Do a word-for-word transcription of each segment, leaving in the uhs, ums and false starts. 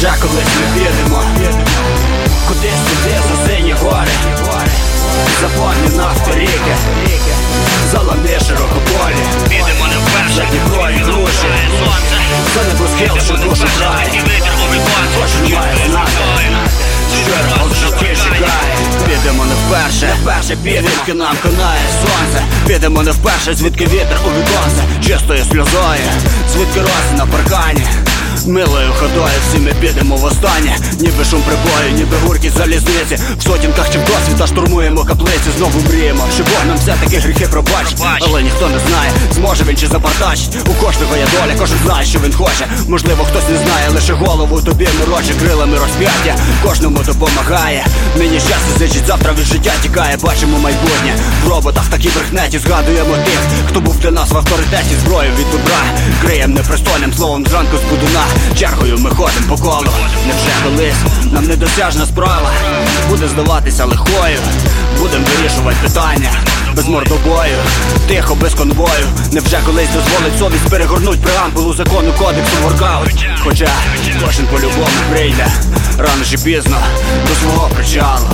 Невже колись ми підемо кудись туди за сині гори, заповні нафти ріки, залани широкополі. Підемо не вперше, за Дніпро і груші, за небосхил, що душу грає. Кожен має знати, що його в житті чекає. Підемо не вперше, не вперше підемо, звідки нам конає сонце. Підемо не вперше, звідки вітер у віконце, чистою сльозою, звідки роси на паркані. Милою ходою всі ми підемо востаннє, ніби шум прибою, ніби гуркіт залізниці. В сотінках чи в досвіта штурмуємо каплиці. Знову мріємо, що Бог нам все-таки гріхи пробачить. Але ніхто не знає, зможе він чи запартачить. У кожного є доля, кожен знає, що він хоче. Можливо, хтось не знає, лише голову тобі мороче крилами розп'яття. Кожному допомагає, нині щастя зичить, завтра від життя тікає. Бачимо майбутнє в роботах та кіберхнеті. Згадуємо тих, хто був для нас в авторитеті. Зброю від добра криєм непристойним словом зранку з будуна. Чергою ми ходим по колу. Невже колись нам недосяжна справа буде здаватися легкою? Будем вирішувати питання без мордобою, тихо, без конвою. Невже колись дозволить совість перегорнуть преамбулу закону кодексу воркаут? Хоча кожен по-любому прийде рано чи пізно до свого причалу.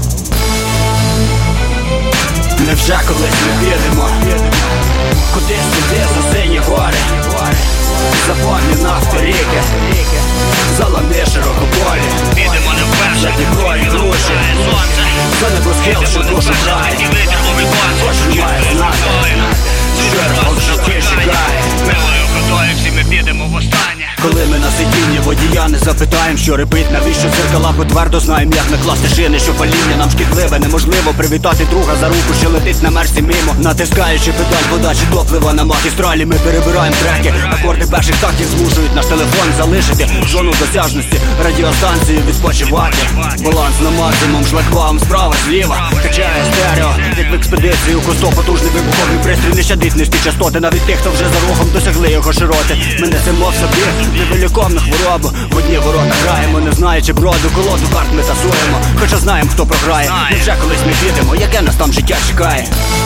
Невже колись ми підемо кудись туди за сині гори, заповні нафти ріки, залани широкополі. Підемо не вперше, за Дніпро і груші, за небосхил, що душу грає. Кожен має знати, що його в житті чекає. Милою ходою всі ми підемо востаннє. Коли ми на сидінні водія не запитаєм, що репить, навіщо зеркала, бо твердо знаєм, як накласти шини, що паління нам шкідливе. Неможливо привітати друга за руку, що летить на мерсі мимо. Натискаючи педаль подачі топлива на магістралі, ми перебираємо треки. Акорди перших тактів змушують наш телефон залишити зону досяжності, радіостанцію відпочивати. Баланс на максимум, шлагбаум справа, зліва, качає стерео, як в експедиції у кусто потужний вибуховий пристрій не щадить низькі частоти. Навіть тих, хто вже за рухом досягли його широти. Ми несемо в собі невиліковну хворобу, в одні ворота граємо, не знаючи броду, колоду карт ми тасуємо, хоча знаємо, хто програє. Невже колись ми підемо, яке нас там життя чекає?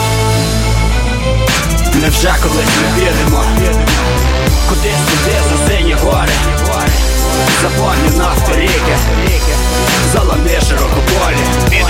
Невже колись ми підемо кудись туди за сині гори, заповні нафти ріки, залани широкополі.